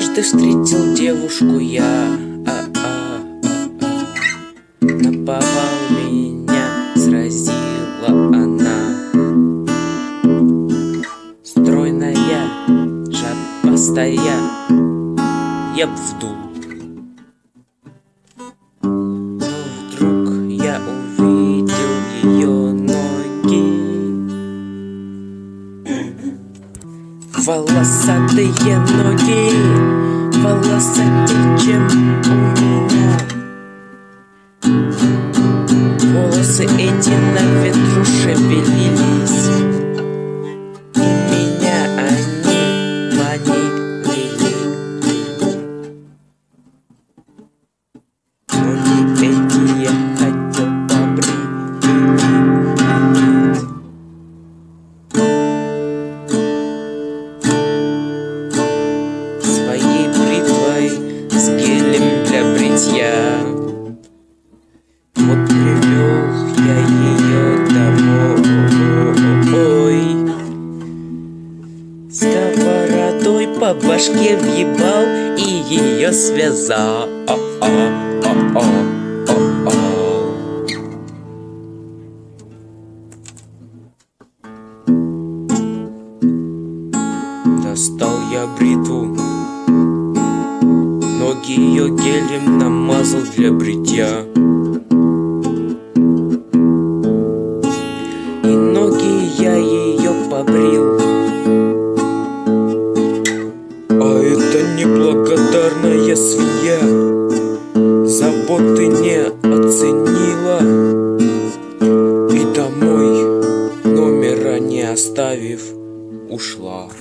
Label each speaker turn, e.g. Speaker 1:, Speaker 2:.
Speaker 1: Однажды встретил девушку я, наповал меня, сразила она. Стройная, жабастая, я б вдул. Но вдруг я увидел ее ноги, волосатые ноги, волосатее, чем у меня. Волосы эти на ветру шевелились, и меня они манили. Ноги эти я хотел побрить, своей бритвой с гелем для бритья. Вот привел я ее домой, сковородой по башке въебал и ее связал. Достал я бритву, ноги ее гелем намазал для бритья. И ноги я ее побрил. А это неблагодарная свинья заботы не оценила и домой номера не оставив ушла.